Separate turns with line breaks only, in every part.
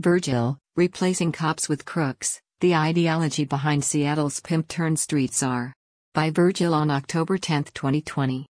Virgil, Replacing Cops with Crooks, The Ideology Behind Seattle's Pimp-Turned-Street Czar. By Virgil on October 10, 2020.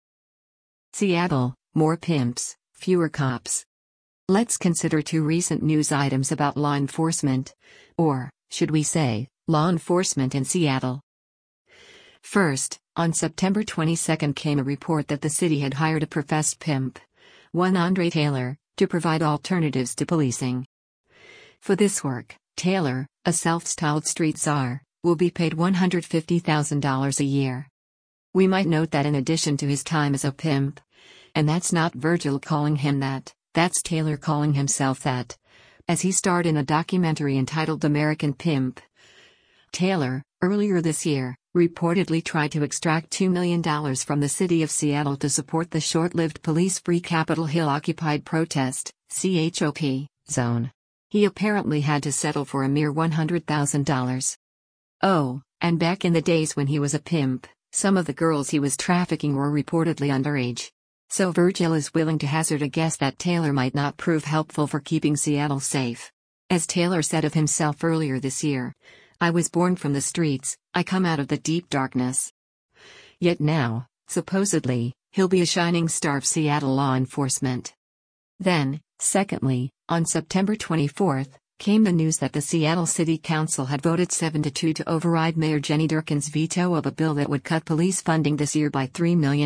Seattle, more pimps, fewer cops. Let's consider two recent news items about law enforcement, or, should we say, law enforcement in Seattle. First, on September 22 came a report that the city had hired a professed pimp, one Andre Taylor, to provide alternatives to policing. For this work, Taylor, a self-styled street czar, will be paid $150,000 a year. We might note that in addition to his time as a pimp, and that's not Virgil calling him that, that's Taylor calling himself that, as he starred in a documentary entitled American Pimp. Taylor, earlier this year, reportedly tried to extract $2 million from the city of Seattle to support the short-lived police-free Capitol Hill Occupied Protest (CHOP) zone. He apparently had to settle for a mere $100,000. Oh, and back in the days when he was a pimp, some of the girls he was trafficking were reportedly underage. So Virgil is willing to hazard a guess that Taylor might not prove helpful for keeping Seattle safe. As Taylor said of himself earlier this year, "I was born from the streets, I come out of the deep darkness." Yet now, supposedly, he'll be a shining star of Seattle law enforcement. Then, secondly, on September 24, came the news that the Seattle City Council had voted 7-2 to override Mayor Jenny Durkan's veto of a bill that would cut police funding this year by $3 million.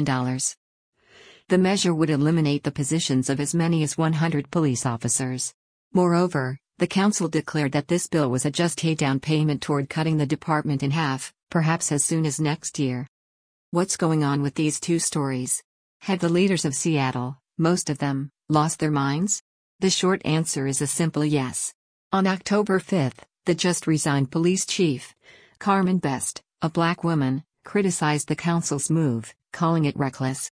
The measure would eliminate the positions of as many as 100 police officers. Moreover, the council declared that this bill was a just a down payment toward cutting the department in half, perhaps as soon as next year. What's going on with these two stories? Have the leaders of Seattle, most of them, lost their minds? The short answer is a simple yes. On October 5, the just-resigned police chief, Carmen Best, a black woman, criticized the council's move, calling it reckless.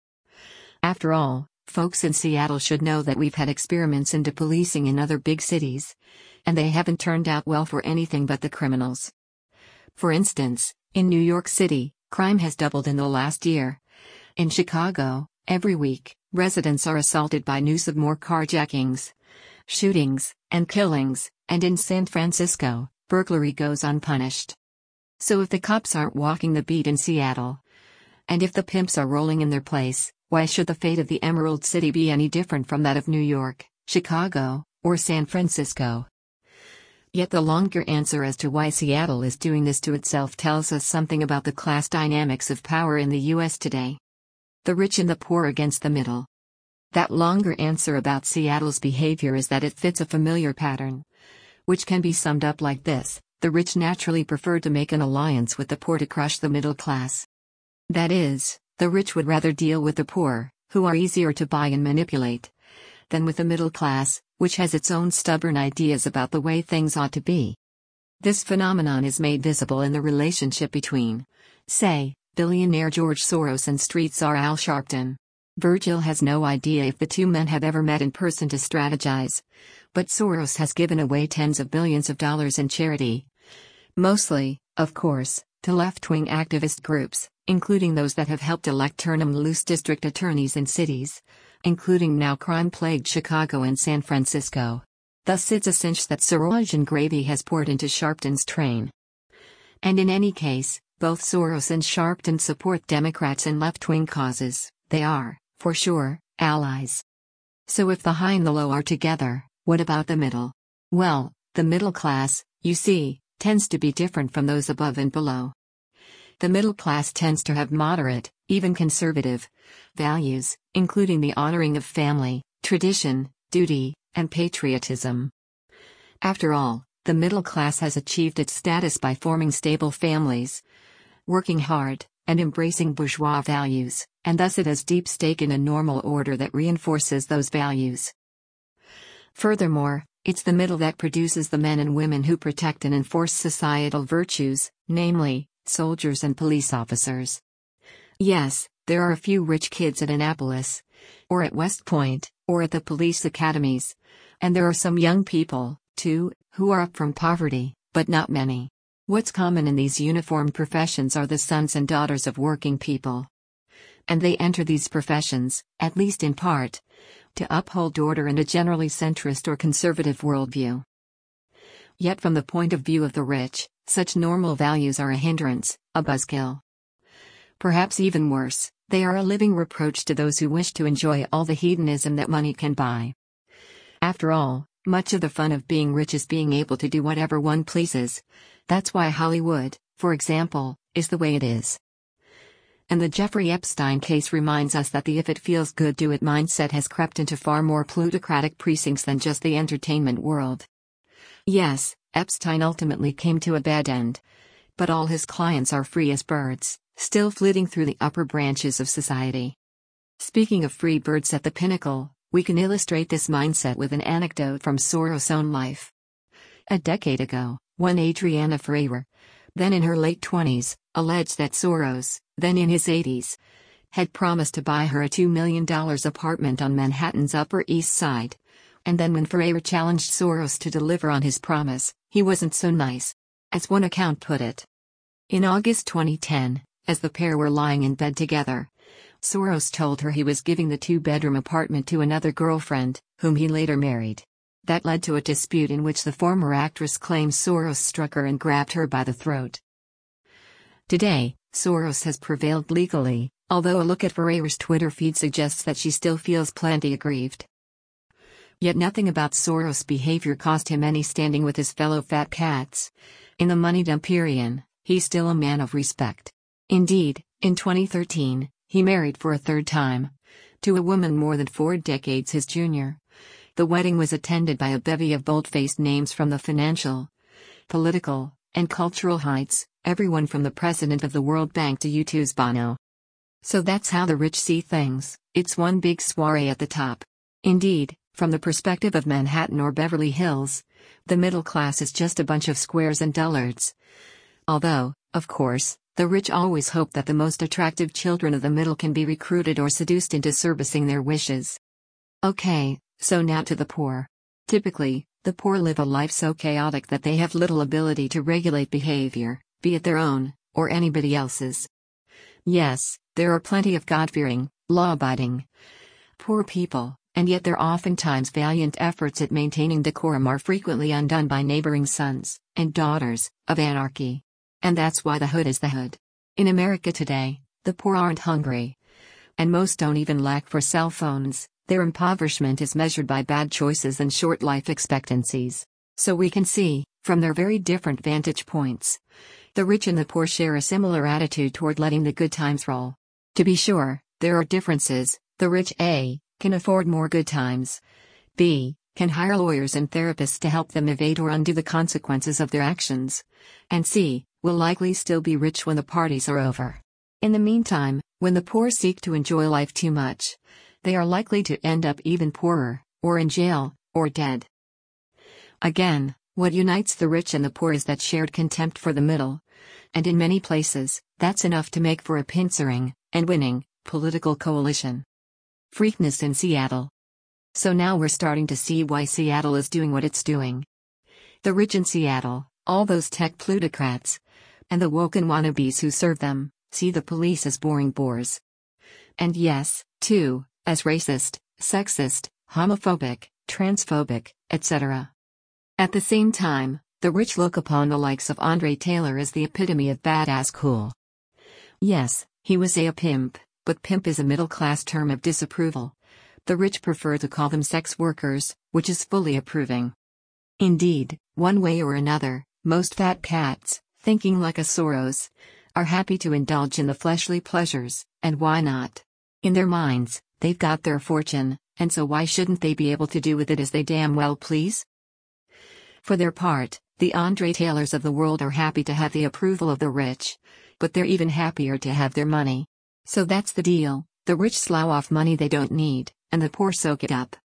After all, folks in Seattle should know that we've had experiments into policing in other big cities, and they haven't turned out well for anything but the criminals. For instance, in New York City, crime has doubled in the last year. In Chicago, every week, residents are assaulted by news of more carjackings, shootings, and killings, and in San Francisco, burglary goes unpunished. So if the cops aren't walking the beat in Seattle, and if the pimps are rolling in their place, why should the fate of the Emerald City be any different from that of New York, Chicago, or San Francisco? Yet the longer answer as to why Seattle is doing this to itself tells us something about the class dynamics of power in the U.S. today. The rich and the poor against the middle. That longer answer about Seattle's behavior is that it fits a familiar pattern, which can be summed up like this: the rich naturally prefer to make an alliance with the poor to crush the middle class. That is, the rich would rather deal with the poor, who are easier to buy and manipulate, than with the middle class, which has its own stubborn ideas about the way things ought to be. This phenomenon is made visible in the relationship between, say, billionaire George Soros and street czar Al Sharpton. Virgil has no idea if the two men have ever met in person to strategize, but Soros has given away tens of billions of dollars in charity. Mostly, of course, to left-wing activist groups, including those that have helped elect turn-'em-loose district attorneys in cities, including now crime-plagued Chicago and San Francisco. Thus it's a cinch that Soros and gravy has poured into Sharpton's train. And in any case, both Soros and Sharpton support Democrats and left-wing causes. They are, for sure, allies. So if the high and the low are together, what about the middle? Well, the middle class, you see, tends to be different from those above and below. The middle class tends to have moderate, even conservative, values, including the honoring of family, tradition, duty, and patriotism. After all, the middle class has achieved its status by forming stable families, working hard, and embracing bourgeois values, and thus it has deep stake in a normal order that reinforces those values. Furthermore, it's the middle that produces the men and women who protect and enforce societal virtues, namely, soldiers and police officers. Yes, there are a few rich kids at Annapolis, or at West Point, or at the police academies, and there are some young people, too, who are up from poverty, but not many. What's common in these uniformed professions are the sons and daughters of working people. And they enter these professions, at least in part, to uphold order and a generally centrist or conservative worldview. Yet from the point of view of the rich, such normal values are a hindrance, a buzzkill. Perhaps even worse, they are a living reproach to those who wish to enjoy all the hedonism that money can buy. After all, much of the fun of being rich is being able to do whatever one pleases. That's why Hollywood, for example, is the way it is. And the Jeffrey Epstein case reminds us that the if it feels good do it mindset has crept into far more plutocratic precincts than just the entertainment world. Yes, Epstein ultimately came to a bad end. But all his clients are free as birds, still flitting through the upper branches of society. Speaking of free birds at the pinnacle, we can illustrate this mindset with an anecdote from Soros' own life. A decade ago, one Adriana Ferreira, then in her late 20s, alleged that Soros, then in his 80s, had promised to buy her a $2 million apartment on Manhattan's Upper East Side. And then when Ferreira challenged Soros to deliver on his promise, he wasn't so nice, as one account put it. In August 2010, as the pair were lying in bed together, Soros told her he was giving the two-bedroom apartment to another girlfriend, whom he later married. That led to a dispute in which the former actress claims Soros struck her and grabbed her by the throat. Today, Soros has prevailed legally, although a look at Ferreira's Twitter feed suggests that she still feels plenty aggrieved. Yet nothing about Soros' behavior cost him any standing with his fellow fat cats. In the moneyed Empyrean, he's still a man of respect. Indeed, in 2013, he married for a third time, to a woman more than 4 decades his junior. The wedding was attended by a bevy of bold-faced names from the financial, political, and cultural heights, everyone from the president of the World Bank to U2's Bono. So that's how the rich see things, it's one big soiree at the top. Indeed, from the perspective of Manhattan or Beverly Hills, the middle class is just a bunch of squares and dullards. Although, of course, the rich always hope that the most attractive children of the middle can be recruited or seduced into servicing their wishes. Okay, so now to the poor. Typically, the poor live a life so chaotic that they have little ability to regulate behavior, be it their own, or anybody else's. Yes, there are plenty of God-fearing, law-abiding poor people, and yet their oftentimes valiant efforts at maintaining decorum are frequently undone by neighboring sons and daughters of anarchy. And that's why the hood is the hood. In America today, the poor aren't hungry. And most don't even lack for cell phones. Their impoverishment is measured by bad choices and short life expectancies. So we can see, from their very different vantage points, the rich and the poor share a similar attitude toward letting the good times roll. To be sure, there are differences. The rich A. can afford more good times. B. can hire lawyers and therapists to help them evade or undo the consequences of their actions. And C. will likely still be rich when the parties are over. In the meantime, when the poor seek to enjoy life too much, they are likely to end up even poorer, or in jail, or dead. Again, what unites the rich and the poor is that shared contempt for the middle. And in many places, that's enough to make for a pincering, and winning, political coalition. Freakness in Seattle. So now we're starting to see why Seattle is doing what it's doing. The rich in Seattle, all those tech plutocrats, and the woke and wannabes who serve them, see the police as boring bores. And yes, too, as racist, sexist, homophobic, transphobic, etc. At the same time, the rich look upon the likes of Andre Taylor as the epitome of badass cool. Yes, he was a pimp, but pimp is a middle-class term of disapproval. The rich prefer to call them sex workers, which is fully approving. Indeed, one way or another, most fat cats, thinking like a Soros, are happy to indulge in the fleshly pleasures, and why not? In their minds, they've got their fortune, and so why shouldn't they be able to do with it as they damn well please? For their part, the Andre Taylors of the world are happy to have the approval of the rich, but they're even happier to have their money. So that's the deal, the rich slough off money they don't need, and the poor soak it up.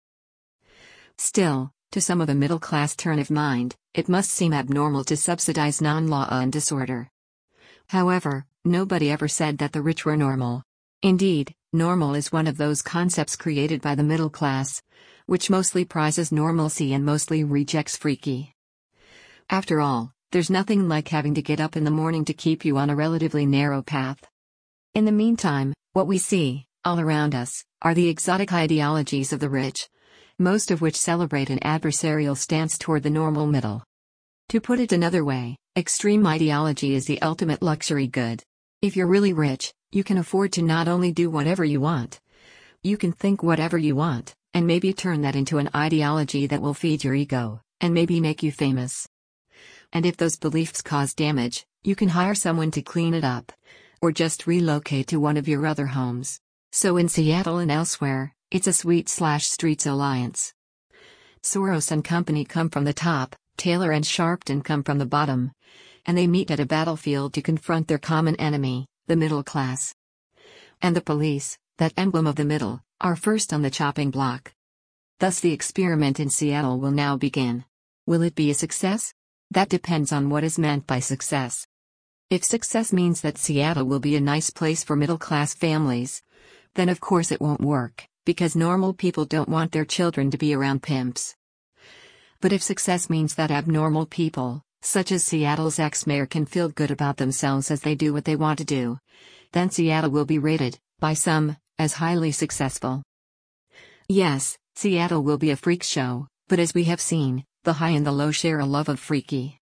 Still, to some of the middle-class turn of mind, it must seem abnormal to subsidize non-law and disorder. However, nobody ever said that the rich were normal. Indeed, normal is one of those concepts created by the middle class, which mostly prizes normalcy and mostly rejects freaky. After all, there's nothing like having to get up in the morning to keep you on a relatively narrow path. In the meantime, what we see, All around us are the exotic ideologies of the rich, most of which celebrate an adversarial stance toward the normal middle. To put it another way, extreme ideology is the ultimate luxury good. If you're really rich, you can afford to not only do whatever you want, you can think whatever you want, and maybe turn that into an ideology that will feed your ego, and maybe make you famous. And if those beliefs cause damage, you can hire someone to clean it up, or just relocate to one of your other homes. So in Seattle and elsewhere, it's a sweet/streets alliance. Soros and company come from the top, Taylor and Sharpton come from the bottom. And they meet at a battlefield to confront their common enemy, the middle class. And the police, that emblem of the middle, are first on the chopping block. Thus the experiment in Seattle will now begin. Will it be a success? That depends on what is meant by success. If success means that Seattle will be a nice place for middle-class families, then of course it won't work, because normal people don't want their children to be around pimps. But if success means that abnormal people, such as Seattle's ex-mayor, can feel good about themselves as they do what they want to do, then Seattle will be rated, by some, as highly successful. Yes, Seattle will be a freak show, but as we have seen, the high and the low share a love of freaky.